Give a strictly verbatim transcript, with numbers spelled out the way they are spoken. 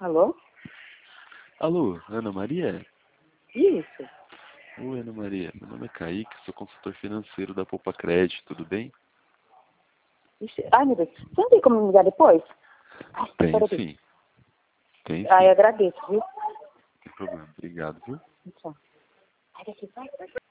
Alô? Alô, Ana Maria? Isso. Oi, Ana Maria. Meu nome é Kaique, sou consultor financeiro da Poupa Crédito, tudo bem? Ixi, ai, meu Deus. Você não tem como me ligar depois? Ai, Tem peraí. sim. Tem Ai, sim. eu agradeço, viu? Não tem problema. Obrigado, viu? Tchau. Sai daqui, vai.